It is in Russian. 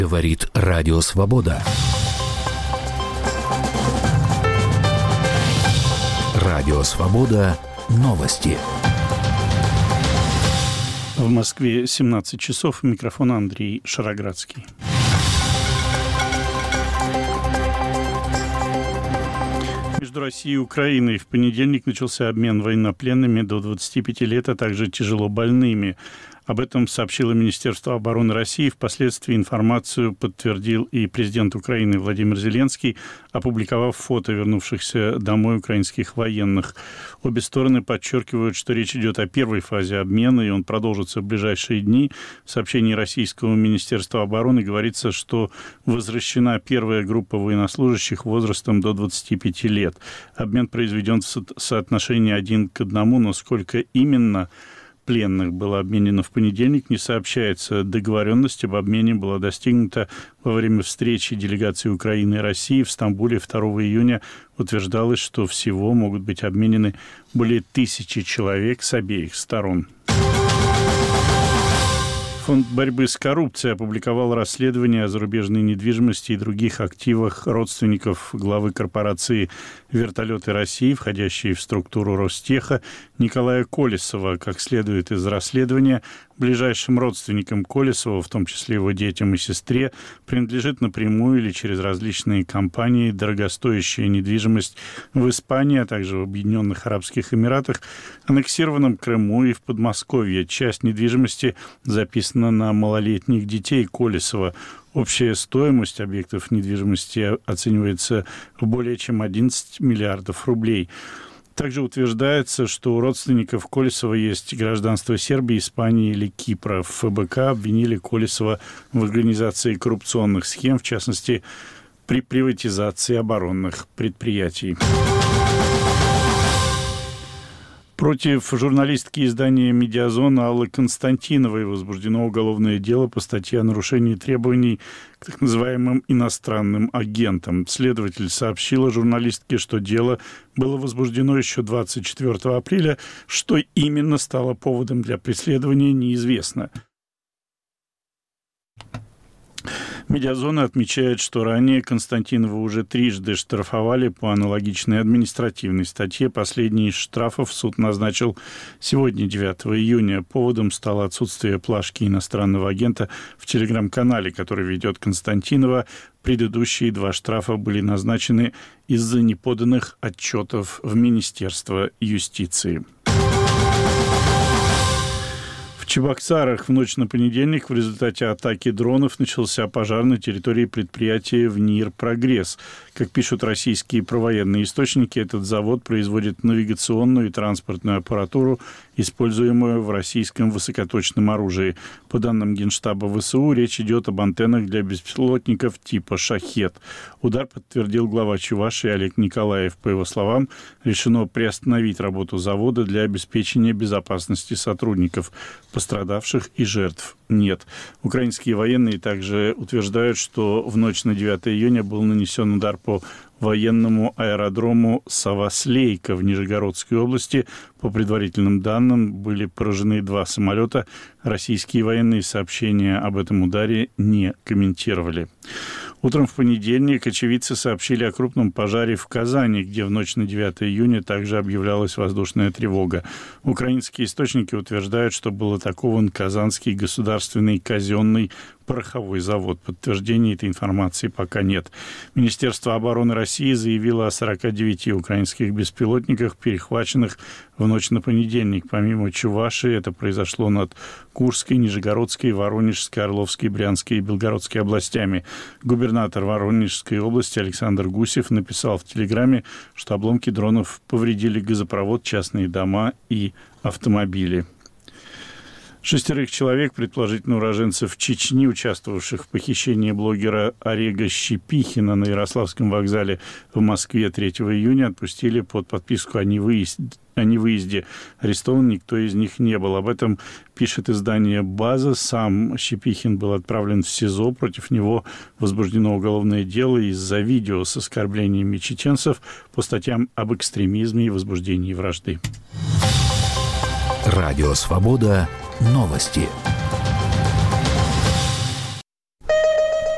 Говорит Радио Свобода. Радио Свобода. Новости. В Москве 17 часов. Микрофон Андрей Шароградский. Между Россией и Украиной в понедельник начался обмен военнопленными до 25 лет, а также тяжелобольными. Об этом сообщило Министерство обороны России. Впоследствии информацию подтвердил и президент Украины Владимир Зеленский, опубликовав фото вернувшихся домой украинских военных. Обе стороны подчеркивают, что речь идет о первой фазе обмена, и он продолжится в ближайшие дни. В сообщении Российского Министерства обороны говорится, что возвращена первая группа военнослужащих возрастом до 25 лет. Обмен произведен в соотношении 1 к 1, но сколько именно пленных было обменено в понедельник, не сообщается. Договоренность об обмене была достигнута во время встречи делегаций Украины и России в Стамбуле 2 июня. Утверждалось, что всего могут быть обменены более 1000 человек с обеих сторон. Фонд борьбы с коррупцией опубликовал расследование о зарубежной недвижимости и других активах родственников главы корпорации «Вертолеты России», входящей в структуру Ростеха, Николая Колесова. Как следует из расследования, ближайшим родственникам Колесова, в том числе его детям и сестре, принадлежит напрямую или через различные компании дорогостоящая недвижимость в Испании, а также в Объединенных Арабских Эмиратах, аннексированном Крыму и в Подмосковье. Часть недвижимости записана на малолетних детей Колесова. Общая стоимость объектов недвижимости оценивается в более чем 11 миллиардов рублей. Также утверждается, что у родственников Колесова есть гражданство Сербии, Испании или Кипра. В ФБК обвинили Колесова в организации коррупционных схем, в частности, при приватизации оборонных предприятий. Против журналистки издания «Медиазона» Аллы Константиновой возбуждено уголовное дело по статье о нарушении требований к так называемым иностранным агентам. Следователь сообщила журналистке, что дело было возбуждено еще 24 апреля. Что именно стало поводом для преследования, неизвестно. «Медиазона» отмечает, что ранее Константинова уже трижды штрафовали по аналогичной административной статье. Последний из штрафов суд назначил сегодня, 9 июня. Поводом стало отсутствие плашки иностранного агента в телеграм-канале, который ведет Константинова. Предыдущие 2 штрафа были назначены из-за неподанных отчетов в Министерство юстиции. В Чебоксарах в ночь на понедельник в результате атаки дронов начался пожар на территории предприятия «ВНИР Прогресс». Как пишут российские провоенные источники, этот завод производит навигационную и транспортную аппаратуру, используемую в российском высокоточном оружии. По данным Генштаба ВСУ, речь идет об антеннах для беспилотников типа «Шахед». Удар подтвердил глава Чувашии Олег Николаев. По его словам, решено приостановить работу завода для обеспечения безопасности сотрудников. Пострадавших и жертв нет. Украинские военные также утверждают, что в ночь на 9 июня был нанесен удар по военному аэродрому Саваслейка в Нижегородской области. По предварительным данным, были поражены 2 самолета. Российские военные сообщения об этом ударе не комментировали. Утром в понедельник очевидцы сообщили о крупном пожаре в Казани, где в ночь на 9 июня также объявлялась воздушная тревога. Украинские источники утверждают, что был атакован Казанский государственный казенный пороховой завод. Подтверждения этой информации пока нет. Министерство обороны России заявило о 49 украинских беспилотниках, перехваченных в ночь на понедельник. Помимо Чувашии, это произошло над Курской, Нижегородской, Воронежской, Орловской, Брянской и Белгородской областями. Губернатор Воронежской области Александр Гусев написал в Телеграме, что обломки дронов повредили газопровод, частные дома и автомобили. 6 человек, предположительно уроженцев Чечни, участвовавших в похищении блогера Орега Щепихина на Ярославском вокзале в Москве 3 июня, отпустили под подписку о невыезде. Арестован никто из них не был. Об этом пишет издание «База». Сам Щепихин был отправлен в СИЗО. Против него возбуждено уголовное дело из-за видео с оскорблениями чеченцев по статьям об экстремизме и возбуждении вражды. Радио «Свобода». Новости.